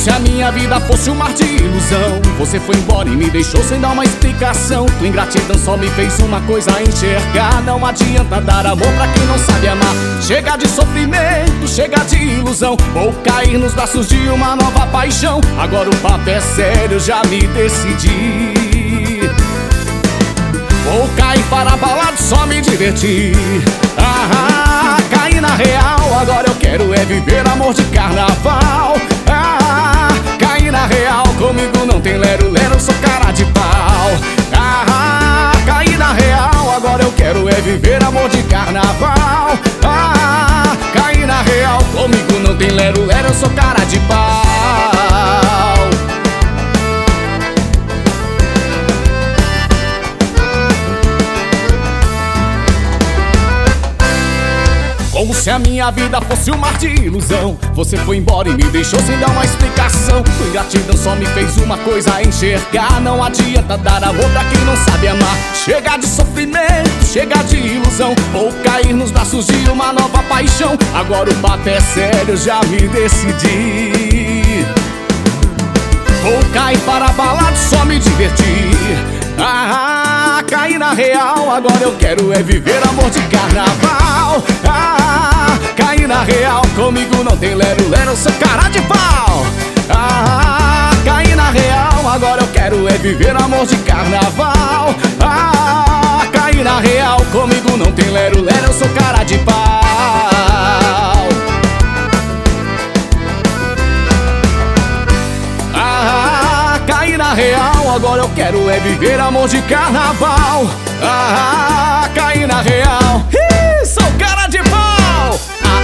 se a minha vida fosse um mar de ilusão. Você foi embora e me deixou sem dar uma explicação. Tua ingratidão só me fez uma coisa enxergar. Não adianta dar amor pra quem não sabe amar. Chega de sofrimento, chega de ilusão. Vou cair nos braços de uma nova paixão. Agora o papo é sério, já me decidi. Vou cair para a balada, só me divertir. Cair na real, agora eu quero é viver amor de carnaval. Cair na real, comigo não tem lero-lero, eu sou cara de pau. Cair na real, agora eu quero é viver amor de carnaval. Cair na real, comigo não tem lero-lero, eu sou cara de pau. Como se a minha vida fosse um mar de ilusão. Você foi embora e me deixou sem dar uma explicação. Tua ingratidão só me fez uma coisa enxergar. Não adianta dar amor pra quem não sabe amar. Chega de sofrimento, chega de ilusão. Vou cair nos braços de uma nova paixão. Agora o papo é sério, já me decidi. Vou cair para a balada, só me divertir. Cair na real, agora eu quero é viver amor de carnaval. Cair na real, comigo não tem lero-lero, eu sou cara de pau. Cair na real, agora eu quero é viver amor de carnaval. Cair na real, comigo não tem lero-lero, eu sou cara de pau. Cair na real, agora eu quero é viver amor de carnaval. Cair na real, sou cara de pau.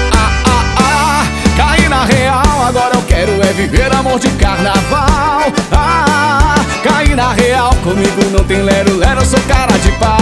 Cair na real, agora eu quero é viver amor de carnaval. Cair na real, comigo não tem lero-lero, eu sou cara de pau.